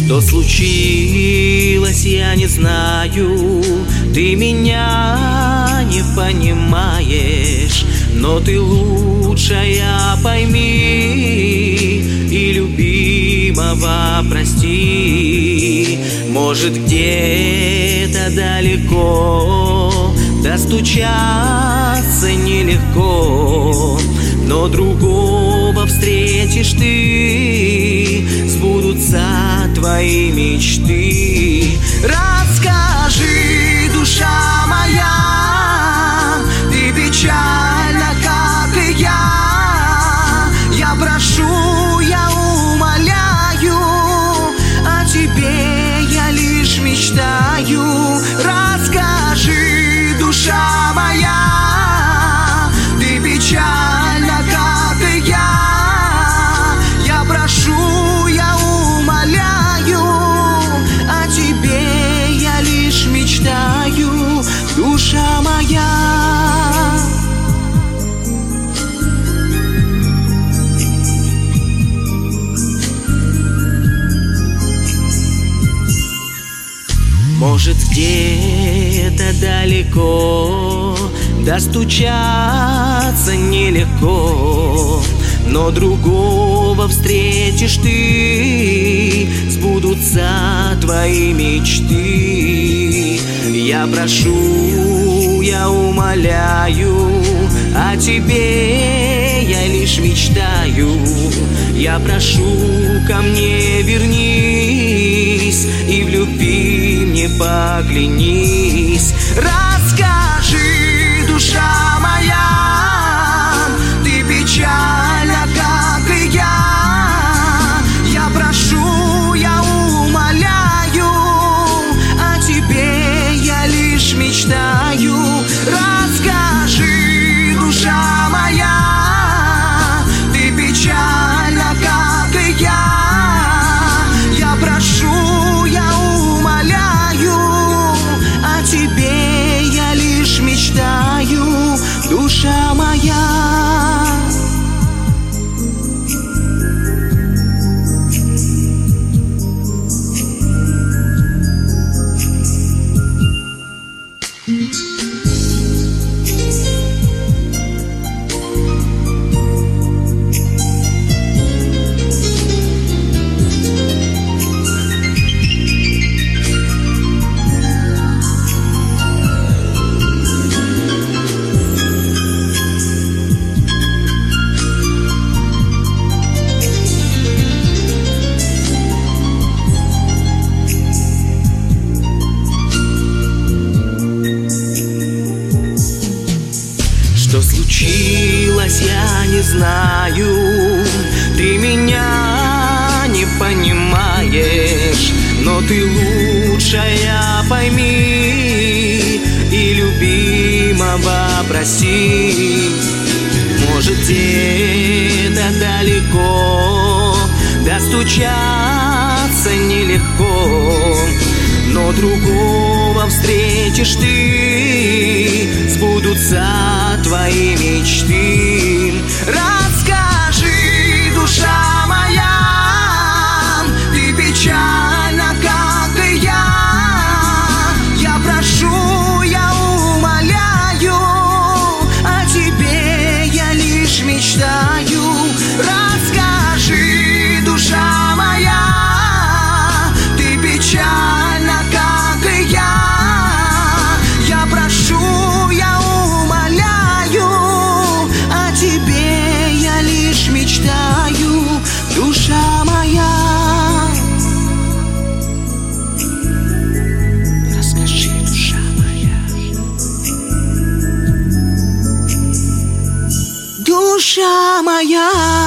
Что случилось, я не знаю. Ты меня не понимаешь, но ты лучшая, пойми, и любимого прости. Может, где-то далеко достучаться нелегко, но другого встретишь ты, сбудутся твои мечты. Расскажи, душа моя, ты печальна, как и я прошу, я умоляю, о тебе я лишь мечтаю. Расскажи, душа моя, ты печальна, как и я прошу, я умоляю, о тебе я лишь мечтаю, душа моя. Может, где-то далеко достучаться нелегко, но другого встретишь ты, сбудутся твои мечты. Я прошу, я умоляю, о тебе я лишь мечтаю. Я прошу, ко мне вернись и в любви мне поклянись. Расскажи, душа моя, ты печальна, как и я прошу, я умоляю, о тебе я лишь мечтаю. Расскажи, душа моя, ты печальна, как и я прошу, я умоляю, о тебе я лишь мечтаю, душа моя. Что случилось, я не знаю. Ты меня не понимаешь, но ты лучшая, пойми, и любимого прости. Может, где-то далеко достучаться нелегко, но другого встретишь ты, сбудутся твои мечты. Расскажи, душа моя, ты печальна, как и я прошу, я умоляю, о тебе я лишь мечтаю. Расскажи, душа моя, ты печальна, как и я прошу, я умоляю, о тебе я лишь мечтаю, душа моя. Расскажи, душа моя, душа моя.